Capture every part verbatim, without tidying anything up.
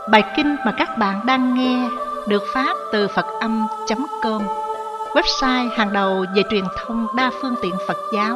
Bài kinh mà các bạn đang nghe được phát từ Phật âm chấm com, website hàng đầu về truyền thông đa phương tiện Phật giáo.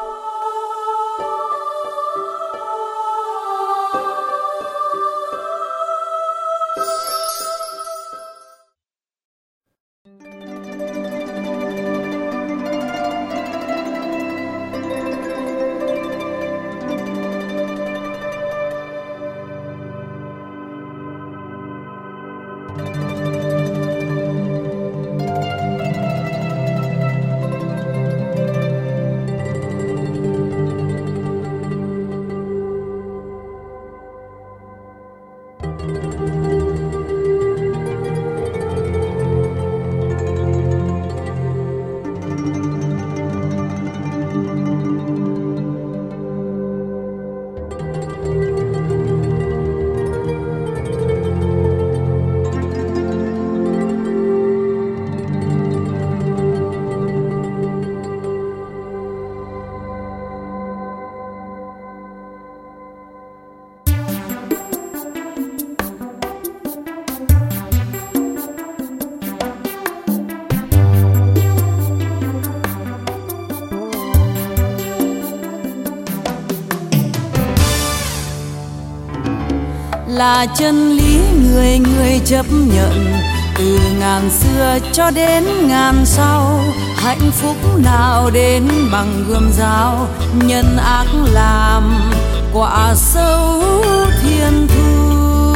Là chân lý người người chấp nhận, từ ngàn xưa cho đến ngàn sau. Hạnh phúc nào đến bằng gươm dao, nhân ác làm quả sâu thiên thu.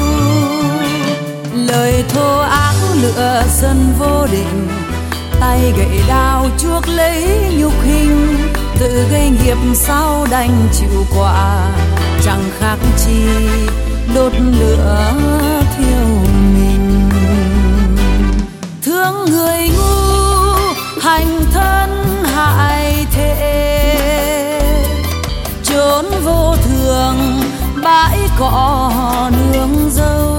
Lời thô ác lựa dân vô định, tay gậy đao chuốc lấy nhục hình. Tự gây nghiệp sau đành chịu quả, chẳng khác chi đốt lửa thiêu mình. Thương người ngu hành thân hại thể, chốn vô thường bãi cỏ nương dâu.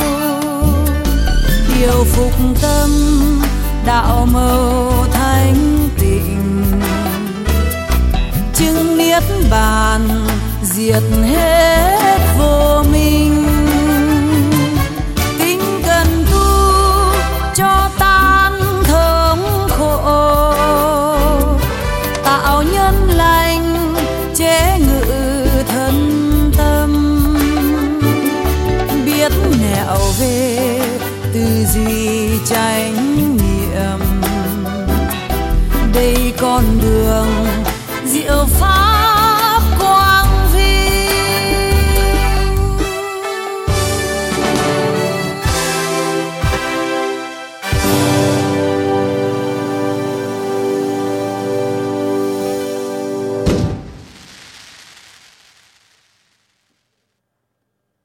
Điều phục tâm đạo màu thanh tịnh, chứng niết bàn diệt hết vô minh. Kính cần tu cho tan thống khổ, tạo nhân lành chế ngự thân tâm. Biết nẻo về tư duy chánh niệm, đây con đường diệu pháp